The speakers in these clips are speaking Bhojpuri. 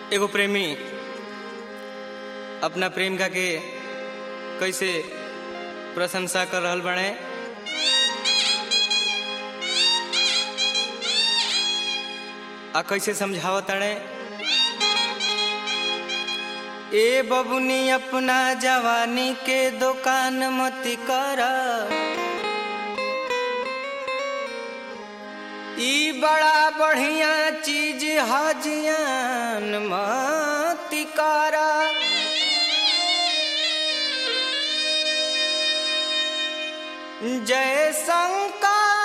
एगो प्रेमी अपना प्रेमिका के कैसे प्रशंसा कर रहल बने। आ कैसे समझावत ताड़े। ए बबुनी अपना जवानी के दुकान मत कर, ई बड़ा बढ़िया चीज हजियान मत कर। जय शंकर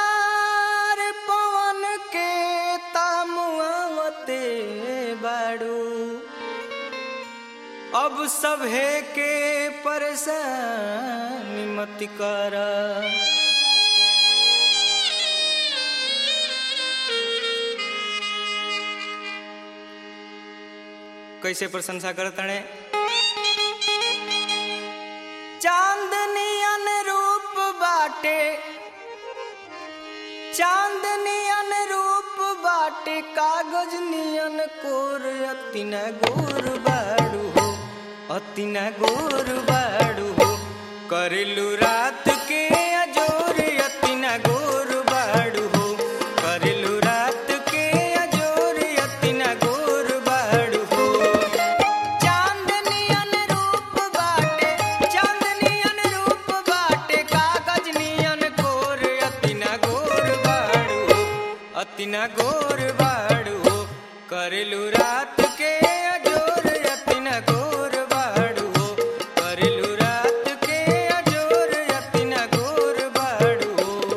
पवन के तामुआवते बाड़ू, अब सभे के परेशान मत कर। कैसे प्रशंसा करतने। चांदनी अनुरूप बाटे, चांदनी अनुरूप बाटे, कागज नियन कोर, अतिना गोर बाड़ू हो, अतिना गोर बाड़ू हो। करेलू रात के अजोर, अतिना गोर बाड़ू हो, करेलू रात के अजोर, अतिना गोर बाड़ू हो। चांदनी अनुरूप बाटे, चांदनी अनुरूप बाटे, कागज नियन कोर, अतिना गोर बाड़ू हो, अतिना गोर बाड़ू हो। करेलू रात के अजोर, अतिना गोर बाड़ू हो, करेलू रात के अजोर, अतिना गोर बाड़ू हो।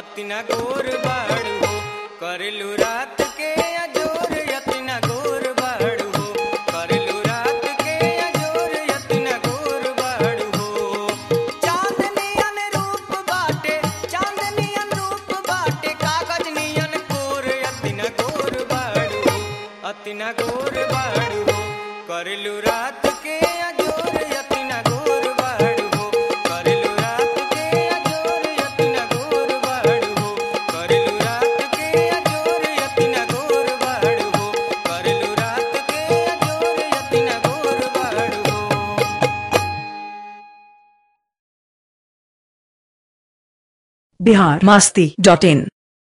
अतिना गोर बाड़ू हो करेलू रात के अजोर अतिना गोर बाड़ू हो करेलू रात के अजोर अतिना गोर बाड़ू हो चांदनियन रूप बाटे कागज नियन कोर अतिना गोर बाड़ू हो अतिना गोर बाड़ू हो करेलू रात के अजोर अतिना गोर बाड़ू हो करेलू रात के अजोर अतिना गोर बाड़ू हो करेलू रात के अजोर अतिना गोर बाड़ू हो करेलू रात के अजोर अतिना गोर बाड़ू हो। biharmasti.in